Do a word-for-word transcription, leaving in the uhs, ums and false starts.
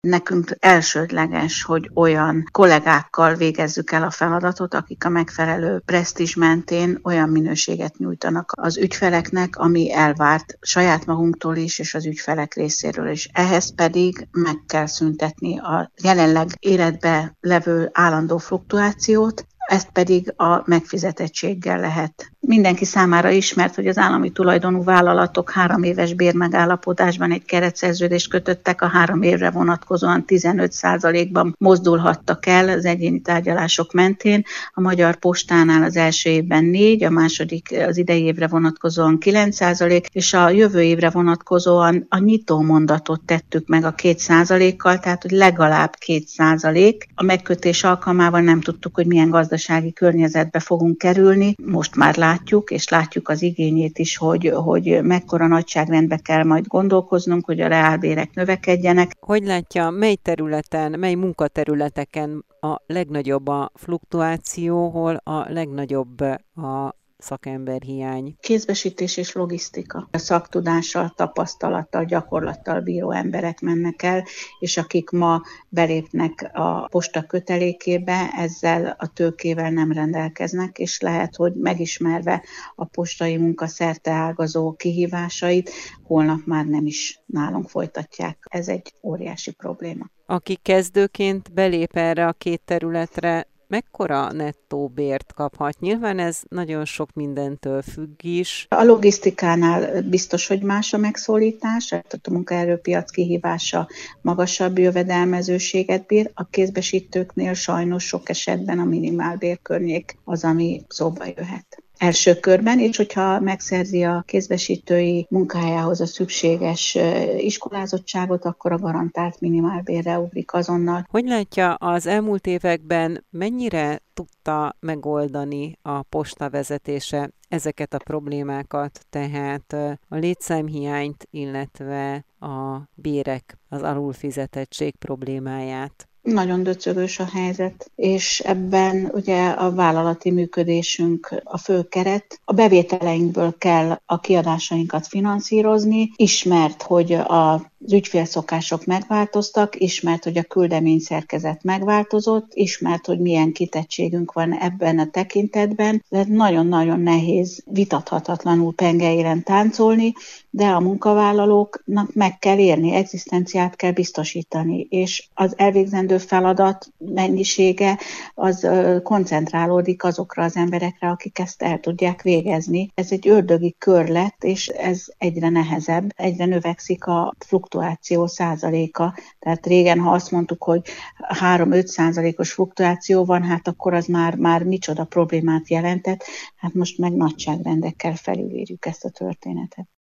Nekünk elsődleges, hogy olyan kollégákkal végezzük el a feladatot, akik a megfelelő presztízs mentén olyan minőséget nyújtanak az ügyfeleknek, ami elvárt saját magunktól is, és az ügyfelek részéről is. Ehhez pedig meg kell szüntetni a jelenleg életbe levő állandó fluktuációt, ezt pedig a megfizetettséggel lehet. Mindenki számára ismert, hogy az állami tulajdonú vállalatok három éves bérmegállapodásban egy keretszerződést kötöttek, a három évre vonatkozóan tizenöt százalékban mozdulhattak el az egyéni tárgyalások mentén. A Magyar Postánál az első évben négy, a második az idei évre vonatkozóan kilenc százalék, és a jövő évre vonatkozóan a nyitó mondatot tettük meg a két százalékkal, tehát hogy legalább két százalék. A megkötés alkalmával nem tudtuk, hogy milyen gazdasági környezetbe fogunk kerülni. Most már látjuk, és látjuk az igényét is, hogy, hogy mekkora nagyságrendbe kell majd gondolkoznunk, hogy a reálbérek növekedjenek. Hogy látja, mely területen, mely munkaterületeken a legnagyobb a fluktuáció, hol a legnagyobb a szakemberhiány? Kézbesítés és logisztika. A szaktudással, tapasztalattal, gyakorlattal bíró emberek mennek el, és akik ma belépnek a posta kötelékébe, ezzel a tőkével nem rendelkeznek, és lehet, hogy megismerve a postai munka szerteágazó kihívásait, holnap már nem is nálunk folytatják. Ez egy óriási probléma. Aki kezdőként belép erre a két területre, mekkora nettó bért kaphat? Nyilván ez nagyon sok mindentől függ is. A logisztikánál biztos, hogy más a megszólítás, a munkaerőpiac kihívása magasabb jövedelmezőséget bír. A kézbesítőknél sajnos sok esetben a minimálbér környék az, ami szóba jöhet első körben, és hogyha megszerzi a kézbesítői munkájához a szükséges iskolázottságot, akkor a garantált minimálbérre ugrik azonnal. Hogy látja, az elmúlt években mennyire tudta megoldani a posta vezetése ezeket a problémákat, tehát a létszámhiányt, illetve a bérek, az alulfizetettség problémáját? Nagyon döcögös a helyzet, és ebben ugye a vállalati működésünk a fő keret. A bevételeinkből kell a kiadásainkat finanszírozni, ismert, hogy a az ügyfélszokások megváltoztak, ismert, hogy a küldeményszerkezet megváltozott, ismert, hogy milyen kitettségünk van ebben a tekintetben, de nagyon-nagyon nehéz, vitathatatlanul pengeiren táncolni, de a munkavállalóknak meg kell érni, egzisztenciát kell biztosítani, és az elvégzendő feladat mennyisége az koncentrálódik azokra az emberekre, akik ezt el tudják végezni. Ez egy ördögi kör lett, és ez egyre nehezebb, egyre növekszik a fluktuáció százaléka. Tehát régen, ha azt mondtuk, hogy három-öt százalékos fluktuáció van, hát akkor az már, már micsoda problémát jelentett, hát most meg nagyságrendekkel felülírjuk ezt a történetet.